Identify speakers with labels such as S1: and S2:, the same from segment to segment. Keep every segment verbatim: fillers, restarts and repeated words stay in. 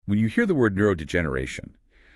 S1: when you hear the word neurodegeneration,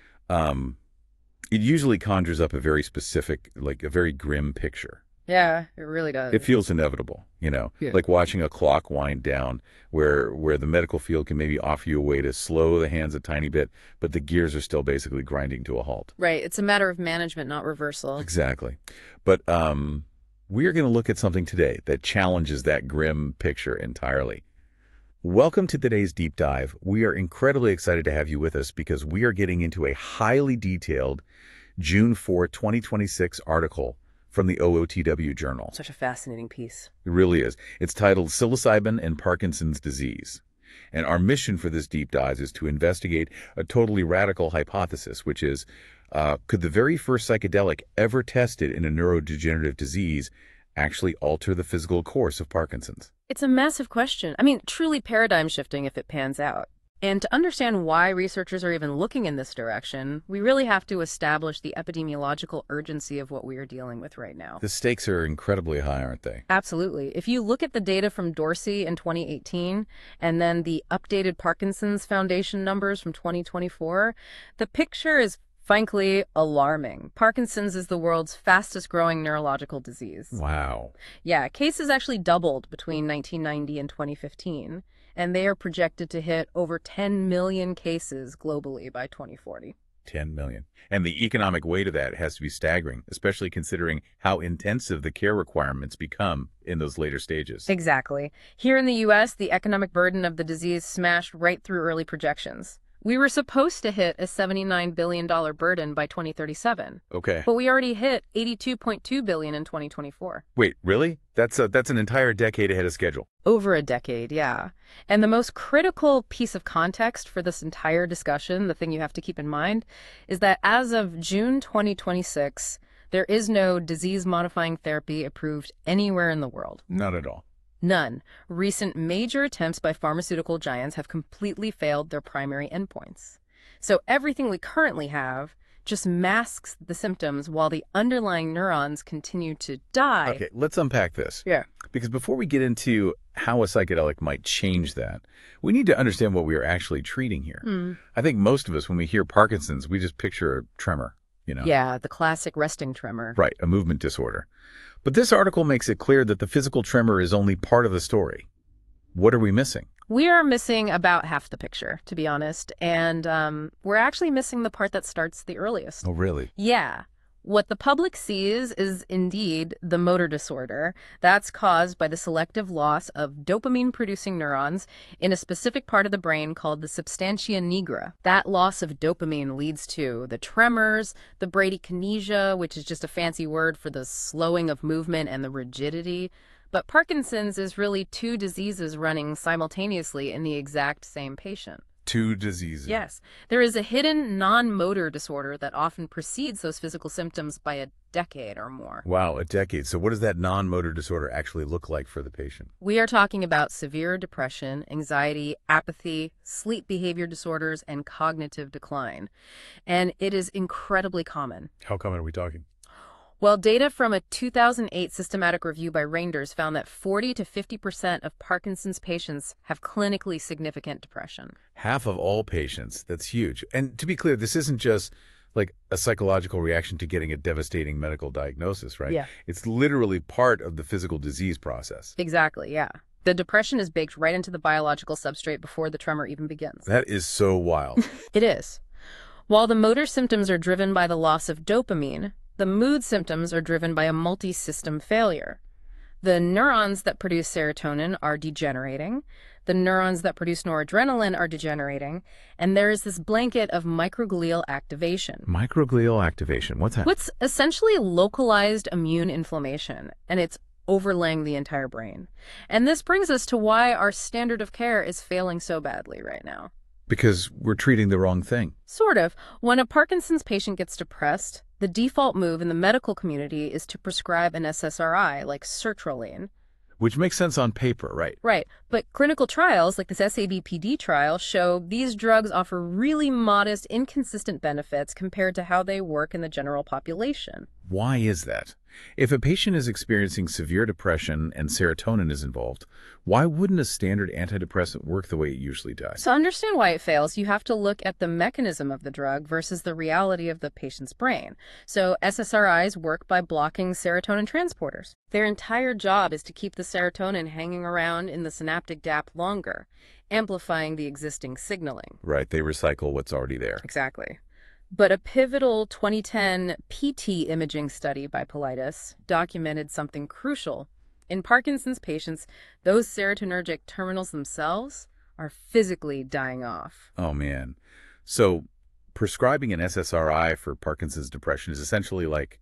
S1: um, it usually conjures up a very specific, like a very grim picture.
S2: Yeah, it really does.
S1: It feels inevitable, you know,
S2: Yeah.
S1: like watching a clock wind down where where the medical field can maybe offer you a way to slow the hands a tiny bit, but the gears are still basically grinding to a halt.
S2: Right. It's a matter of management, not reversal.
S1: Exactly. But um, we are going to look at something today that challenges that grim picture entirely. Welcome to today's deep dive. We are incredibly excited to have you with us because we are getting into a highly detailed June fourth, twenty twenty-six article from the O O T W Journal.
S2: Such a fascinating piece.
S1: It really is. It's titled Psilocybin and Parkinson's Disease. And our mission for this deep dive is to investigate a totally radical hypothesis, which is, uh, could the very first psychedelic ever tested in a neurodegenerative disease actually alter the physical course of Parkinson's?
S2: It's a massive question. I mean, truly paradigm shifting if it pans out. And to understand why researchers are even looking in this direction, we really have to establish the epidemiological urgency of what we are dealing with right now.
S1: The stakes are incredibly high, aren't they?
S2: Absolutely. If you look at the data from Dorsey in twenty eighteen and then the updated Parkinson's Foundation numbers from twenty twenty-four, the picture is frankly alarming. Parkinson's is the world's fastest growing neurological disease.
S1: Wow.
S2: Yeah, cases actually doubled between nineteen ninety and twenty fifteen, and they are projected to hit over ten million cases globally by twenty forty.
S1: ten million. And the economic weight of that has to be staggering, especially considering how intensive the care requirements become in those later stages.
S2: Exactly. Here in the U S, the economic burden of the disease smashed right through early projections. We were supposed to hit a seventy-nine billion dollars burden by twenty thirty-seven.
S1: Okay.
S2: But we already hit eighty-two point two billion dollars in twenty twenty-four.
S1: Wait, really? That's a, that's an entire decade ahead of schedule.
S2: Over a decade, yeah. And the most critical piece of context for this entire discussion, the thing you have to keep in mind, is that as of June twenty twenty-six, there is no disease-modifying therapy approved anywhere in the world.
S1: Not at all.
S2: None. Recent major attempts by pharmaceutical giants have completely failed their primary endpoints. So everything we currently have just masks the symptoms while the underlying neurons continue to die.
S1: Okay, let's unpack this.
S2: Yeah.
S1: Because before we get into how a psychedelic might change that, we need to understand what we are actually treating here.
S2: Mm.
S1: I think most of us, when we hear Parkinson's, we just picture a tremor, you know?
S2: Yeah, the classic resting tremor.
S1: Right, a movement disorder. But this article makes it clear that the physical tremor is only part of the story. What are we missing?
S2: We are missing about half the picture, to be honest. And um, we're actually missing the part that starts the earliest.
S1: Oh, really?
S2: Yeah. What the public sees is indeed the motor disorder that's caused by the selective loss of dopamine-producing neurons in a specific part of the brain called the substantia nigra. That loss of dopamine leads to the tremors, the bradykinesia, which is just a fancy word for the slowing of movement and the rigidity. But Parkinson's is really two diseases running simultaneously in the exact same patient.
S1: Two diseases.
S2: Yes. There is a hidden non-motor disorder that often precedes those physical symptoms by a decade or more.
S1: Wow, a decade. So what does that non-motor disorder actually look like for the patient?
S2: We are talking about severe depression, anxiety, apathy, sleep behavior disorders, and cognitive decline. And it is incredibly common.
S1: How common are we talking?
S2: Well, data from a two thousand eight systematic review by Reinders found that forty to fifty percent of Parkinson's patients have clinically significant depression.
S1: Half of all patients. That's huge. And to be clear, this isn't just like a psychological reaction to getting a devastating medical diagnosis, right?
S2: Yeah.
S1: It's literally part of the physical disease process.
S2: Exactly, yeah. The depression is baked right into the biological substrate before the tremor even begins.
S1: That is so wild.
S2: It is. While the motor symptoms are driven by the loss of dopamine, the mood symptoms are driven by a multi-system failure. The neurons that produce serotonin are degenerating, the neurons that produce noradrenaline are degenerating, and there is this blanket of microglial activation.
S1: Microglial activation. What's that?
S2: What's essentially localized immune inflammation, and it's overlaying the entire brain. And this brings us to why our standard of care is failing so badly right now.
S1: Because we're treating the wrong thing.
S2: Sort of. When a Parkinson's patient gets depressed, the default move in the medical community is to prescribe an S S R I, like sertraline.
S1: Which makes sense on paper, right?
S2: Right. But clinical trials, like this S A B P D trial, show these drugs offer really modest, inconsistent benefits compared to how they work in the general population.
S1: Why is that? If a patient is experiencing severe depression and serotonin is involved, why wouldn't a standard antidepressant work the way it usually does?
S2: To understand why it fails, you have to look at the mechanism of the drug versus the reality of the patient's brain. So S S R Is work by blocking serotonin transporters. Their entire job is to keep the serotonin hanging around in the synaptic D A P longer, amplifying the existing signaling.
S1: Right, they recycle what's already there.
S2: Exactly. But a pivotal twenty ten P T imaging study by Politis documented something crucial. In Parkinson's patients, those serotonergic terminals themselves are physically dying off.
S1: Oh, man. So prescribing an S S R I for Parkinson's depression is essentially like,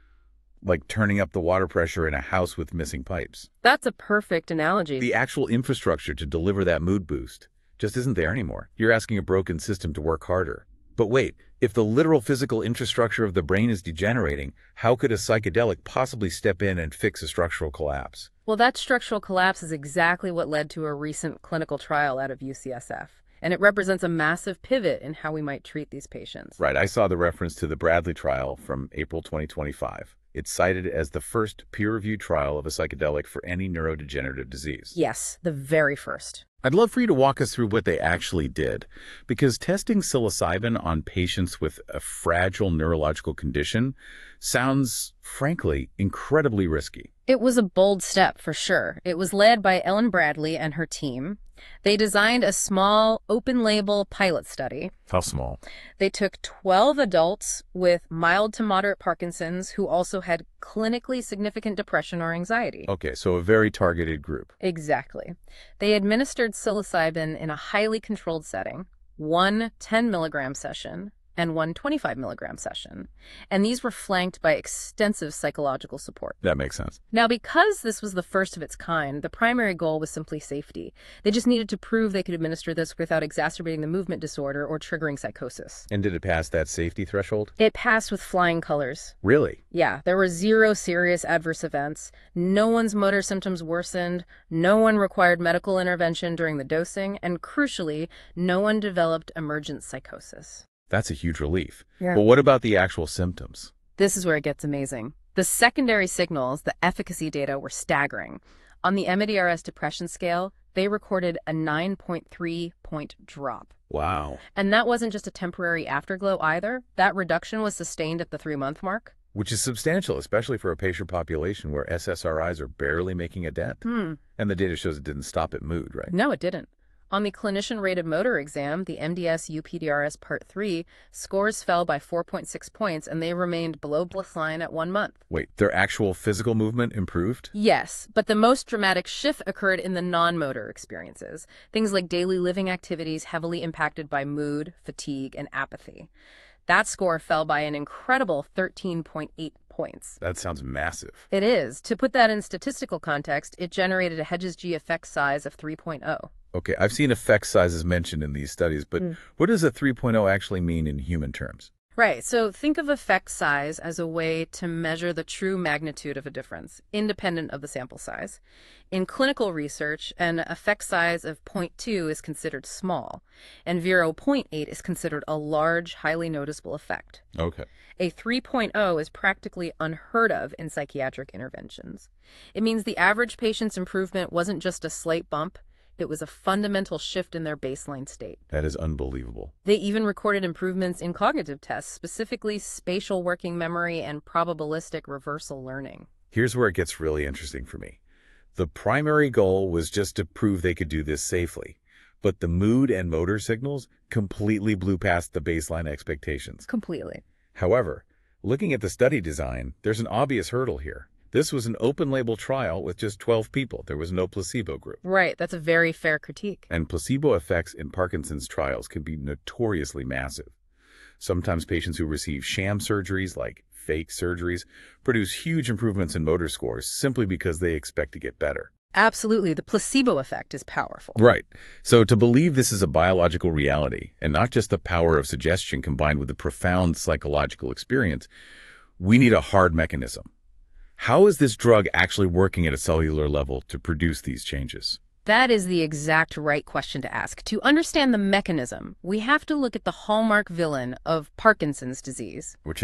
S1: like turning up the water pressure in a house with missing pipes.
S2: That's a perfect analogy.
S1: The actual infrastructure to deliver that mood boost just isn't there anymore. You're asking a broken system to work harder. But wait, if the literal physical infrastructure of the brain is degenerating, how could a psychedelic possibly step in and fix a structural collapse?
S2: Well, that structural collapse is exactly what led to a recent clinical trial out of U C S F. And it represents a massive pivot in how we might treat these patients.
S1: Right, I saw the reference to the Bradley trial from April twenty twenty-five. It's cited as the first peer-reviewed trial of a psychedelic for any neurodegenerative disease.
S2: Yes, the very first.
S1: I'd love for you to walk us through what they actually did, because testing psilocybin on patients with a fragile neurological condition sounds, frankly, incredibly risky.
S2: It was a bold step, for sure. It was led by Ellen Bradley and her team. They designed a small, open-label pilot study.
S1: How small?
S2: They took twelve adults with mild to moderate Parkinson's who also had clinically significant depression or anxiety.
S1: Okay, so a very targeted group.
S2: Exactly. They administered psilocybin in a highly controlled setting, one ten milligram session and one twenty-five milligram session. And these were flanked by extensive psychological support.
S1: That makes sense.
S2: Now, because this was the first of its kind, the primary goal was simply safety. They just needed to prove they could administer this without exacerbating the movement disorder or triggering psychosis.
S1: And did it pass that safety threshold?
S2: It passed with flying colors.
S1: Really?
S2: Yeah, there were zero serious adverse events. No one's motor symptoms worsened. No one required medical intervention during the dosing. And crucially, no one developed emergent psychosis.
S1: That's a huge relief.
S2: Yeah.
S1: But what about the actual symptoms?
S2: This is where it gets amazing. The secondary signals, the efficacy data, were staggering. On the M D R S depression scale, they recorded a nine point three point drop.
S1: Wow.
S2: And that wasn't just a temporary afterglow either. That reduction was sustained at the three-month mark.
S1: Which is substantial, especially for a patient population where S S R Is are barely making a dent.
S2: Hmm.
S1: And the data shows it didn't stop at mood, right?
S2: No, it didn't. On the clinician-rated motor exam, the M D S U P D R S Part three, scores fell by four point six points, and they remained below baseline at one month.
S1: Wait, their actual physical movement improved?
S2: Yes, but the most dramatic shift occurred in the non-motor experiences, things like daily living activities heavily impacted by mood, fatigue, and apathy. That score fell by an incredible thirteen point eight points.
S1: That sounds massive.
S2: It is. To put that in statistical context, it generated a Hedges-G effect size of three point oh.
S1: Okay, I've seen effect sizes mentioned in these studies, but mm. what does a three point oh actually mean in human terms?
S2: Right, so think of effect size as a way to measure the true magnitude of a difference, independent of the sample size. In clinical research, an effect size of zero point two is considered small, and zero point eight is considered a large, highly noticeable effect.
S1: Okay.
S2: A three point oh is practically unheard of in psychiatric interventions. It means the average patient's improvement wasn't just a slight bump. It was a fundamental shift in their baseline state.
S1: That is unbelievable.
S2: They even recorded improvements in cognitive tests, specifically spatial working memory and probabilistic reversal learning.
S1: Here's where it gets really interesting for me. The primary goal was just to prove they could do this safely, but the mood and motor signals completely blew past the baseline expectations.
S2: Completely.
S1: However, looking at the study design, there's an obvious hurdle here. This was an open-label trial with just twelve people. There was no placebo group.
S2: Right. That's a very fair critique.
S1: And placebo effects in Parkinson's trials can be notoriously massive. Sometimes patients who receive sham surgeries, like fake surgeries, produce huge improvements in motor scores simply because they expect to get better.
S2: Absolutely. The placebo effect is powerful.
S1: Right. So to believe this is a biological reality, and not just the power of suggestion combined with the profound psychological experience, we need a hard mechanism. How is this drug actually working at a cellular level to produce these changes?
S2: That is the exact right question to ask. To understand the mechanism, we have to look at the hallmark villain of Parkinson's disease.
S1: Which is?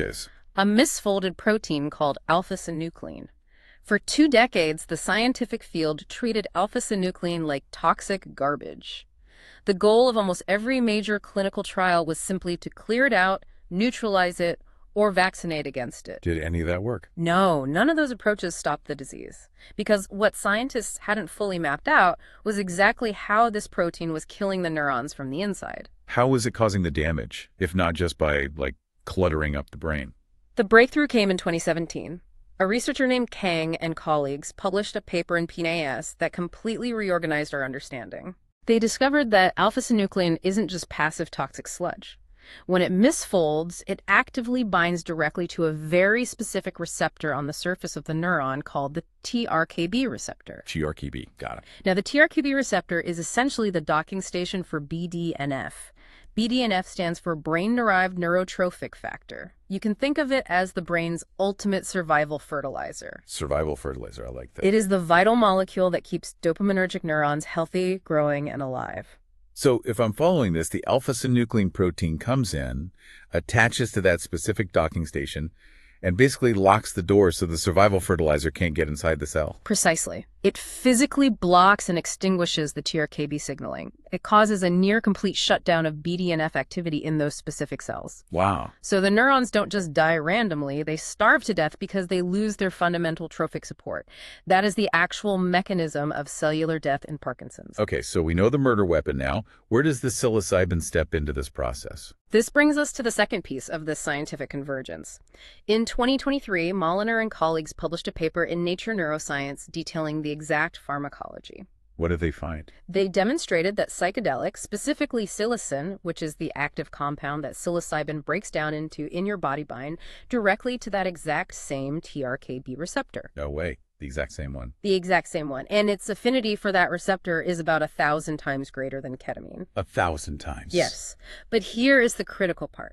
S2: A misfolded protein called alpha-synuclein. For two decades, the scientific field treated alpha-synuclein like toxic garbage. The goal of almost every major clinical trial was simply to clear it out, neutralize it, or vaccinate against it.
S1: Did any of that work?
S2: No, none of those approaches stopped the disease. Because what scientists hadn't fully mapped out was exactly how this protein was killing the neurons from the inside.
S1: How was it causing the damage, if not just by, like, cluttering up the brain?
S2: The breakthrough came in twenty seventeen. A researcher named Kang and colleagues published a paper in P N A S that completely reorganized our understanding. They discovered that alpha-synuclein isn't just passive toxic sludge. When it misfolds, it actively binds directly to a very specific receptor on the surface of the neuron called the T R K B receptor.
S1: T R K B, got it.
S2: Now, the T R K B receptor is essentially the docking station for B D N F. B D N F stands for brain-derived neurotrophic factor. You can think of it as the brain's ultimate survival fertilizer.
S1: Survival fertilizer, I like that.
S2: It is the vital molecule that keeps dopaminergic neurons healthy, growing, and alive.
S1: So if I'm following this, the alpha-synuclein protein comes in, attaches to that specific docking station, and basically locks the door so the survival fertilizer can't get inside the cell.
S2: Precisely. It physically blocks and extinguishes the T R K B signaling. It causes a near-complete shutdown of B D N F activity in those specific cells.
S1: Wow.
S2: So the neurons don't just die randomly, they starve to death because they lose their fundamental trophic support. That is the actual mechanism of cellular death in Parkinson's.
S1: Okay, so we know the murder weapon now. Where does the psilocybin step into this process?
S2: This brings us to the second piece of this scientific convergence. In twenty twenty-three, Molliner and colleagues published a paper in Nature Neuroscience detailing the exact pharmacology.
S1: What did they find?
S2: They demonstrated that psychedelics, specifically psilocin, which is the active compound that psilocybin breaks down into in your body, bind directly to that exact same T R K B receptor.
S1: No way. The exact same one.
S2: The exact same one. And its affinity for that receptor is about a thousand times greater than ketamine.
S1: A thousand times?
S2: Yes. But here is the critical part.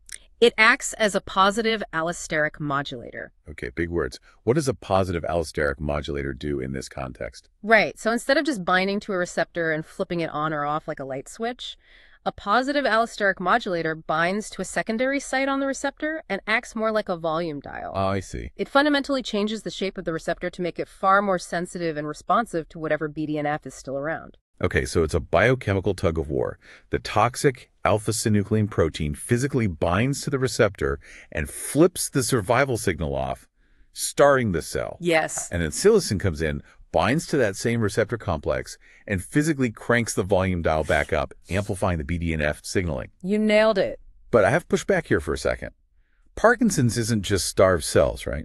S2: It acts as a positive allosteric modulator.
S1: Okay, big words. What does a positive allosteric modulator do in this context?
S2: Right. So instead of just binding to a receptor and flipping it on or off like a light switch, a positive allosteric modulator binds to a secondary site on the receptor and acts more like a volume dial.
S1: Oh, I see.
S2: It fundamentally changes the shape of the receptor to make it far more sensitive and responsive to whatever B D N F is still around.
S1: Okay, so it's a biochemical tug of war. The toxic alpha-synuclein protein physically binds to the receptor and flips the survival signal off, starting the cell.
S2: Yes.
S1: And then psilocin comes in, binds to that same receptor complex, and physically cranks the volume dial back up, amplifying the B D N F signaling.
S2: You nailed it.
S1: But I have to push back here for a second. Parkinson's isn't just starved cells, right?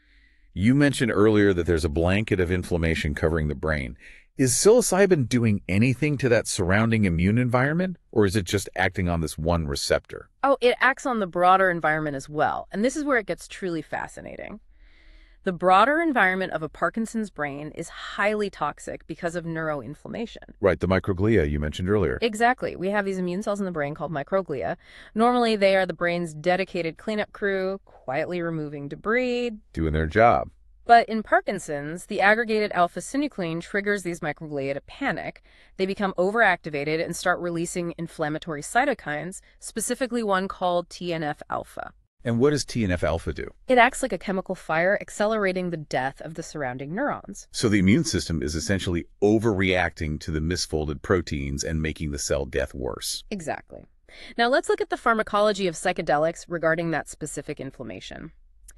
S1: You mentioned earlier that there's a blanket of inflammation covering the brain. Is psilocybin doing anything to that surrounding immune environment, or is it just acting on this one receptor?
S2: Oh, it acts on the broader environment as well. And this is where it gets truly fascinating. The broader environment of a Parkinson's brain is highly toxic because of neuroinflammation.
S1: Right, the microglia you mentioned earlier.
S2: Exactly. We have these immune cells in the brain called microglia. Normally, they are the brain's dedicated cleanup crew, quietly removing debris.
S1: Doing their job.
S2: But in Parkinson's, the aggregated alpha-synuclein triggers these microglia to panic. They become overactivated and start releasing inflammatory cytokines, specifically one called T N F alpha.
S1: And what does T N F alpha do?
S2: It acts like a chemical fire, accelerating the death of the surrounding neurons.
S1: So the immune system is essentially overreacting to the misfolded proteins and making the cell death worse.
S2: Exactly. Now let's look at the pharmacology of psychedelics regarding that specific inflammation.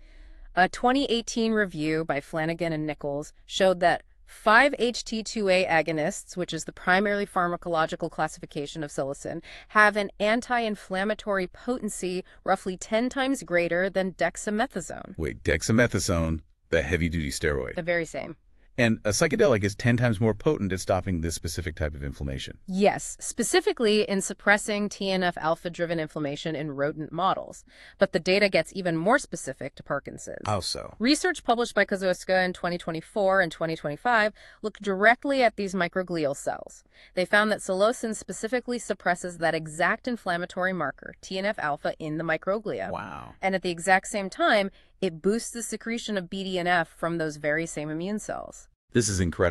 S2: A twenty eighteen review by Flanagan and Nichols showed that five H T two A agonists, which is the primary pharmacological classification of psilocin, have an anti-inflammatory potency roughly ten times greater than dexamethasone.
S1: Wait, dexamethasone, the heavy-duty steroid.
S2: The very same.
S1: And a psychedelic is ten times more potent at stopping this specific type of inflammation.
S2: Yes, specifically in suppressing T N F alpha-driven inflammation in rodent models. But the data gets even more specific to Parkinson's.
S1: How so?
S2: Research published by Kozłowska in twenty twenty-four and twenty twenty-five looked directly at these microglial cells. They found that psilocin specifically suppresses that exact inflammatory marker, T N F alpha, in the microglia.
S1: Wow.
S2: And at the exact same time, it boosts the secretion of B D N F from those very same immune cells.
S1: This is incredible.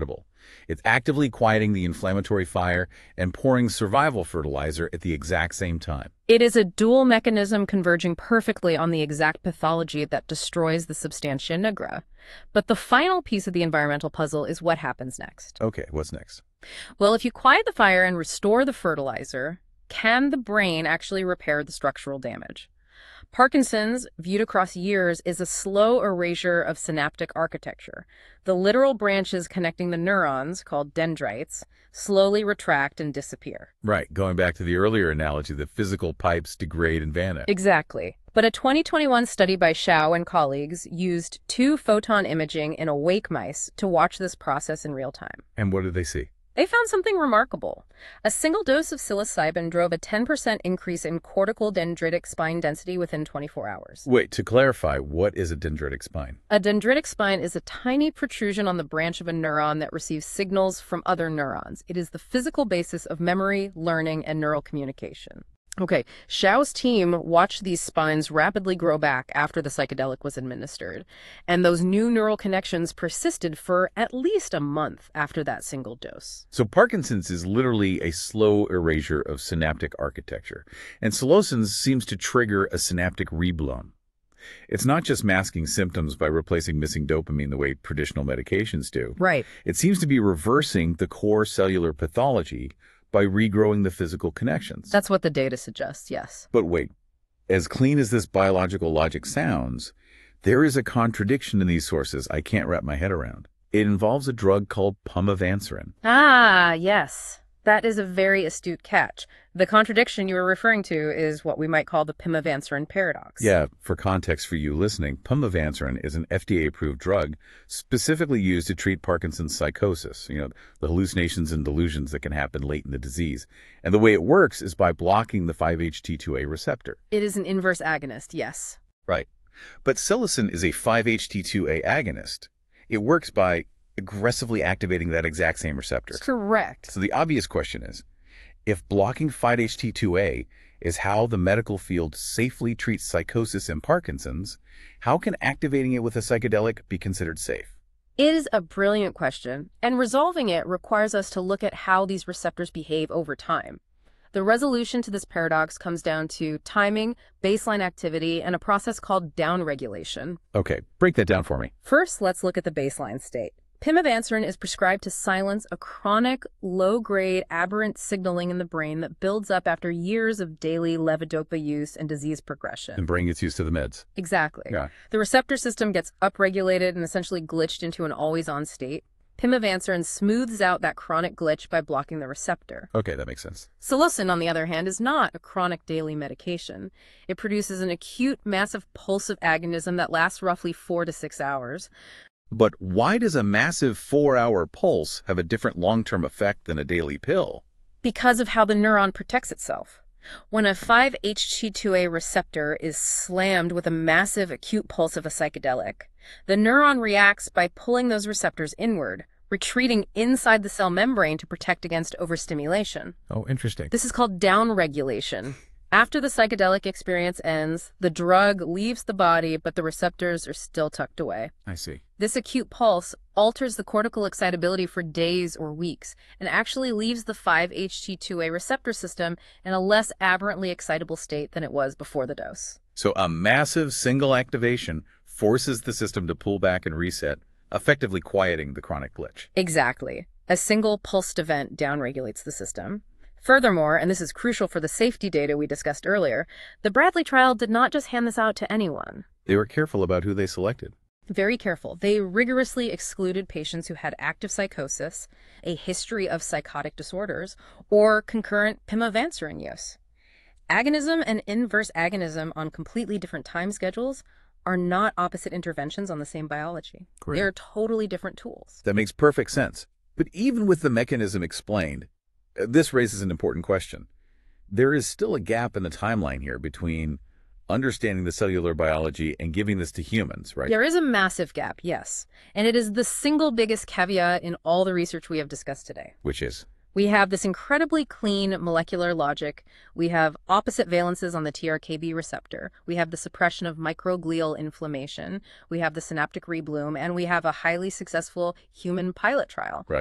S1: It's actively quieting the inflammatory fire and pouring survival fertilizer at the exact same time.
S2: It is a dual mechanism converging perfectly on the exact pathology that destroys the substantia nigra. But the final piece of the environmental puzzle is what happens next.
S1: Okay, what's next?
S2: Well, if you quiet the fire and restore the fertilizer, can the brain actually repair the structural damage? Parkinson's, viewed across years, is a slow erasure of synaptic architecture. The literal branches connecting the neurons, called dendrites, slowly retract and disappear.
S1: Right, going back to the earlier analogy, the physical pipes degrade and vanish.
S2: Exactly. But a twenty twenty-one study by Xiao and colleagues used two-photon imaging in awake mice to watch this process in real time.
S1: And what did they see?
S2: They found something remarkable. A single dose of psilocybin drove a ten percent increase in cortical dendritic spine density within twenty-four hours.
S1: Wait, to clarify, what is a dendritic spine?
S2: A dendritic spine is a tiny protrusion on the branch of a neuron that receives signals from other neurons. It is the physical basis of memory, learning, and neural communication. Okay, Xiao's team watched these spines rapidly grow back after the psychedelic was administered, and those new neural connections persisted for at least a month after that single dose.
S1: So Parkinson's is literally a slow erasure of synaptic architecture, and psilocybin seems to trigger a synaptic rebloom. It's not just masking symptoms by replacing missing dopamine the way traditional medications do.
S2: Right.
S1: It seems to be reversing the core cellular pathology by regrowing the physical connections.
S2: That's what the data suggests, yes.
S1: But wait, as clean as this biological logic sounds, there is a contradiction in these sources I can't wrap my head around. It involves a drug called pimavanserin.
S2: Ah, yes. That is a very astute catch. The contradiction you were referring to is what we might call the pimavanserin paradox.
S1: Yeah, for context for you listening, pimavanserin is an F D A-approved drug specifically used to treat Parkinson's psychosis, you know, the hallucinations and delusions that can happen late in the disease. And the way it works is by blocking the five H T two A receptor.
S2: It is an inverse agonist, yes.
S1: Right. But psilocin is a five H T two A agonist. It works by aggressively activating that exact same receptor.
S2: Correct.
S1: So the obvious question is, if blocking five H T two A is how the medical field safely treats psychosis in Parkinson's, how can activating it with a psychedelic be considered safe?
S2: It is a brilliant question, and resolving it requires us to look at how these receptors behave over time. The resolution to this paradox comes down to timing, baseline activity, and a process called downregulation.
S1: Okay, break that down for me.
S2: First, let's look at the baseline state. Pimavanserin is prescribed to silence a chronic, low-grade, aberrant signaling in the brain that builds up after years of daily levodopa use and disease progression.
S1: And brain gets used to the meds.
S2: Exactly.
S1: Yeah.
S2: The receptor system gets upregulated and essentially glitched into an always-on state. Pimavanserin smooths out that chronic glitch by blocking the receptor.
S1: Okay, that makes sense.
S2: Psilocin, on the other hand, is not a chronic daily medication. It produces an acute, massive pulsive agonism that lasts roughly four to six hours.
S1: But why does a massive four-hour pulse have a different long-term effect than a daily pill?
S2: Because of how the neuron protects itself. When a five H T two A receptor is slammed with a massive acute pulse of a psychedelic, the neuron reacts by pulling those receptors inward, retreating inside the cell membrane to protect against overstimulation.
S1: Oh, interesting.
S2: This is called downregulation. After the psychedelic experience ends, the drug leaves the body, but the receptors are still tucked away.
S1: I see.
S2: This acute pulse alters the cortical excitability for days or weeks and actually leaves the five H T two A receptor system in a less aberrantly excitable state than it was before the dose.
S1: So a massive single activation forces the system to pull back and reset, effectively quieting the chronic glitch.
S2: Exactly. A single pulsed event downregulates the system. Furthermore, and this is crucial for the safety data we discussed earlier, the Bradley trial did not just hand this out to anyone.
S1: They were careful about who they selected.
S2: Very careful. They rigorously excluded patients who had active psychosis, a history of psychotic disorders, or concurrent pimavanserin use. Agonism and inverse agonism on completely different time schedules are not opposite interventions on the same biology.
S1: Great.
S2: They're totally different tools.
S1: That makes perfect sense. But even with the mechanism explained, this raises an important question. There is still a gap in the timeline here between understanding the cellular biology and giving this to humans, right?
S2: There is a massive gap, yes. And it is the single biggest caveat in all the research we have discussed today.
S1: Which is?
S2: We have this incredibly clean molecular logic. We have opposite valences on the T R K B receptor. We have the suppression of microglial inflammation. We have the synaptic rebloom, and we have a highly successful human pilot trial.
S1: Right.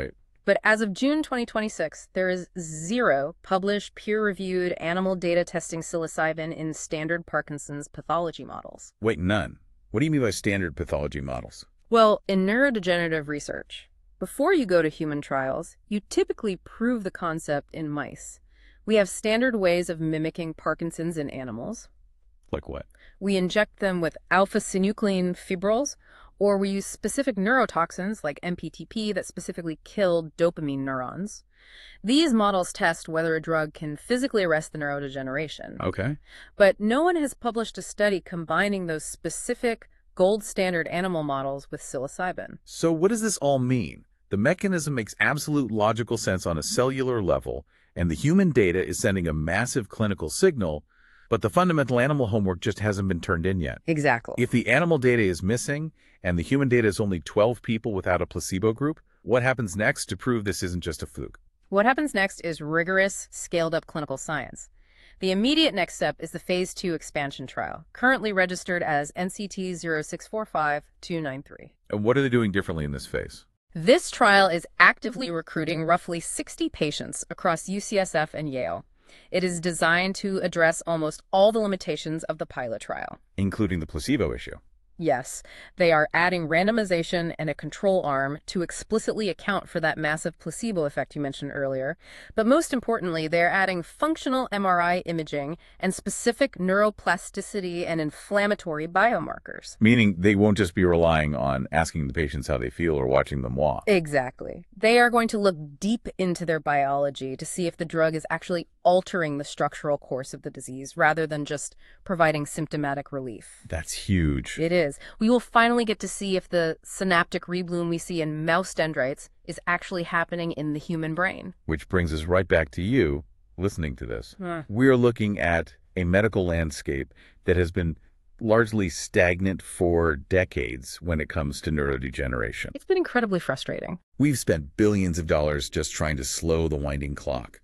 S2: But as of June twenty twenty-six, there is zero published peer-reviewed animal data testing psilocybin in standard Parkinson's pathology models.
S1: Wait, none. What do you mean by standard pathology models?
S2: Well, in neurodegenerative research, before you go to human trials, you typically prove the concept in mice. We have standard ways of mimicking Parkinson's in animals.
S1: Like what?
S2: We inject them with alpha-synuclein fibrils, or we use specific neurotoxins like M P T P that specifically kill dopamine neurons. These models test whether a drug can physically arrest the neurodegeneration.
S1: Okay.
S2: But no one has published a study combining those specific gold standard animal models with psilocybin.
S1: So what does this all mean? The mechanism makes absolute logical sense on a cellular level, and the human data is sending a massive clinical signal, but the fundamental animal homework just hasn't been turned in yet.
S2: Exactly.
S1: If the animal data is missing, and the human data is only twelve people without a placebo group, what happens next to prove this isn't just a fluke?
S2: What happens next is rigorous, scaled-up clinical science. The immediate next step is the phase two expansion trial, currently registered as N C T zero six four five two nine three.
S1: And what are they doing differently in this phase?
S2: This trial is actively recruiting roughly sixty patients across U C S F and Yale. It is designed to address almost all the limitations of the pilot trial.
S1: Including the placebo issue.
S2: Yes, they are adding randomization and a control arm to explicitly account for that massive placebo effect you mentioned earlier. But most importantly, they're adding functional M R I imaging and specific neuroplasticity and inflammatory biomarkers.
S1: Meaning they won't just be relying on asking the patients how they feel or watching them walk.
S2: Exactly. They are going to look deep into their biology to see if the drug is actually altering the structural course of the disease rather than just providing symptomatic relief.
S1: That's huge.
S2: It is. We will finally get to see if the synaptic rebloom we see in mouse dendrites is actually happening in the human brain.
S1: Which brings us right back to you listening to this.
S2: Huh.
S1: We're looking at a medical landscape that has been largely stagnant for decades when it comes to neurodegeneration.
S2: It's been incredibly frustrating.
S1: We've spent billions of dollars just trying to slow the winding clock.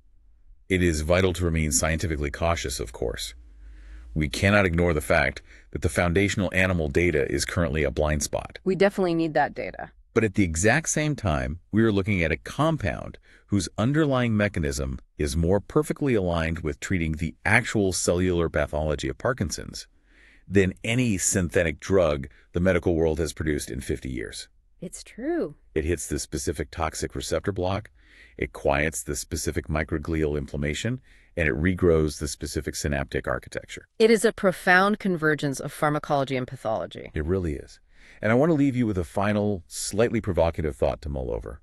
S1: It is vital to remain scientifically cautious, of course. We cannot ignore the fact that the foundational animal data is currently a blind spot.
S2: We definitely need that data.
S1: But at the exact same time, we are looking at a compound whose underlying mechanism is more perfectly aligned with treating the actual cellular pathology of Parkinson's than any synthetic drug the medical world has produced in fifty years.
S2: It's true.
S1: It hits the specific toxic receptor block, it quiets the specific microglial inflammation, and it regrows the specific synaptic architecture.
S2: It is a profound convergence of pharmacology and pathology.
S1: It really is. And I want to leave you with a final, slightly provocative thought to mull over.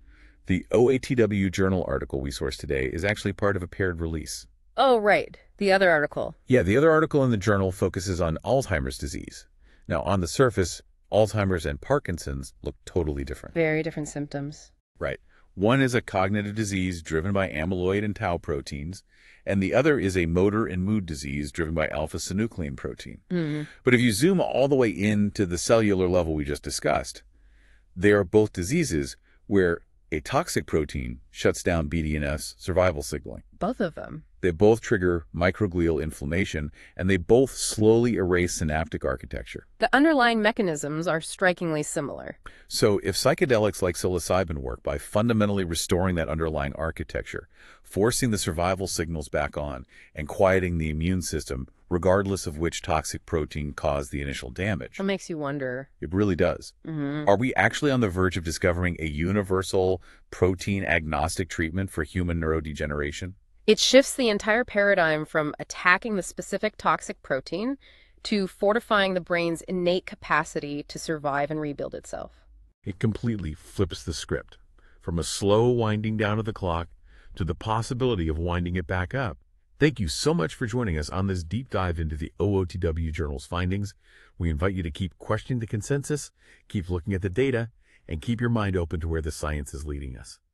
S1: The O A T W journal article we sourced today is actually part of a paired release.
S2: Oh, right. The other article.
S1: Yeah, the other article in the journal focuses on Alzheimer's disease. Now, on the surface, Alzheimer's and Parkinson's look totally different.
S2: Very different symptoms.
S1: Right. One is a cognitive disease driven by amyloid and tau proteins, and the other is a motor and mood disease driven by alpha-synuclein protein.
S2: Mm-hmm.
S1: But if you zoom all the way into the cellular level we just discussed, they are both diseases where a toxic protein shuts down B D N S survival signaling.
S2: Both of them.
S1: They both trigger microglial inflammation, and they both slowly erase synaptic architecture.
S2: The underlying mechanisms are strikingly similar.
S1: So if psychedelics like psilocybin work by fundamentally restoring that underlying architecture, forcing the survival signals back on, and quieting the immune system, regardless of which toxic protein caused the initial damage,
S2: It makes you wonder.
S1: it really does.
S2: Mm-hmm.
S1: Are we actually on the verge of discovering a universal protein-agnostic treatment for human neurodegeneration?
S2: It shifts the entire paradigm from attacking the specific toxic protein to fortifying the brain's innate capacity to survive and rebuild itself.
S3: It completely flips the script, from a slow winding down of the clock to the possibility of winding it back up. Thank you so much for joining us on this deep dive into the O O T W Journal's findings. We invite you to keep questioning the consensus, keep looking at the data, and keep your mind open to where the science is leading us.